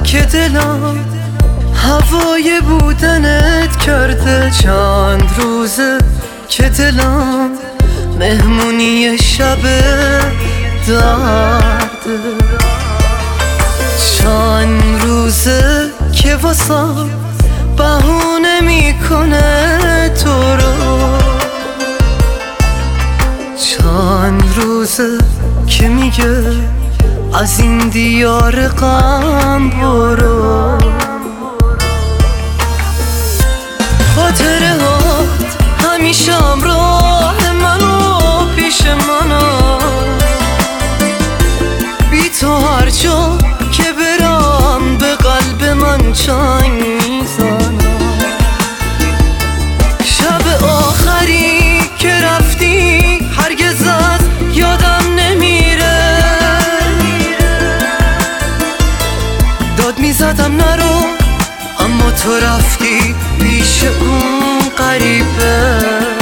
که دلم هوای بودنت کرده. چند روزه که دلم مهمونی شب درده. چند روزه که واسم بهونه میکنه تو رو. چند روزه که میگه از این دیار غم برو. خاطره هات همیشه همراه منو پیش منم. بی تو هر جا که برم به قلب من چنگ میزنم. شب آخری که رفتی هرگز از یادم نمیره. داد میزدم نرو اما تو رفتی پیش اون غریبه.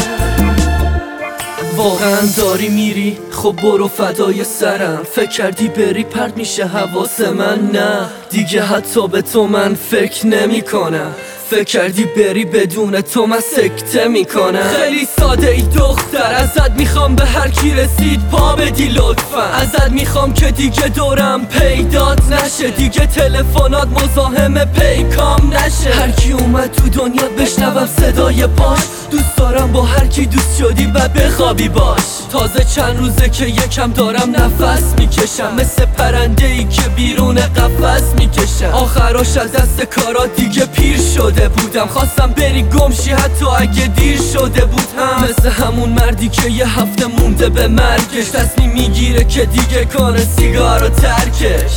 واقعا داری میری؟ خب برو فدای سرم. فکر کردی بری پرت میشه حواس من؟ نه دیگه حتی به تو من فکر نمی کنم. فکر کردی بری بدون تو من سکته میکنم. خیلی ساده ای دختر، ازت میخوام به هر کی رسید پا بدی لطفا. ازت میخوام که دیگه دورم پیدات نشه، دیگه تلفنات مزاحم پیکام نشه. هر کی اومد تو دنیا بشنوم صدای پاش. دوست دارم با هر کی دوست شدی و بخوابی باش. تازه چند روزه که یکم دارم نفس میکشم، مثل پرنده ای که بیرون قفس میکشم. آخراش از دست کارا دیگه پیر شده بودم. خواستم بری گمشی حتی اگه دیر شده بود هم. مثل همون مردی که یه هفته مونده به مرگش، تصمیم میگیره که دیگه کنه سیگار رو ترکش.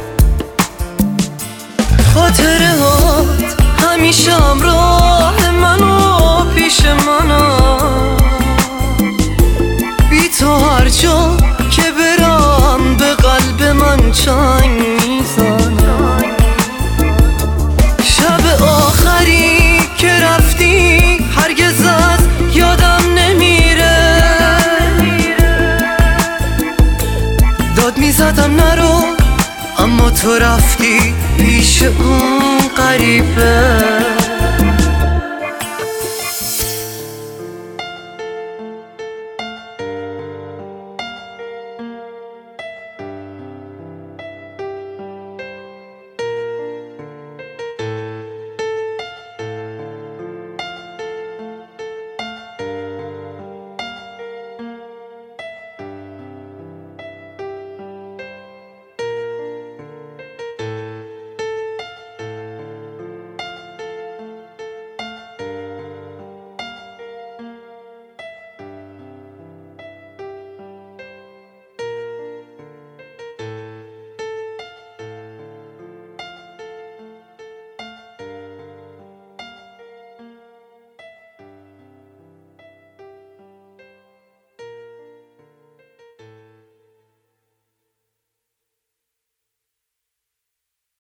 خاطره هات همیشه همراه منو پیش منم. بی تو هر جا که برم به قلب من چنگ میزنم. شب آخری که رفتی هرگز از یادم نمیره. داد میزدم نرو اما تو رفتی پیش اون غریبه.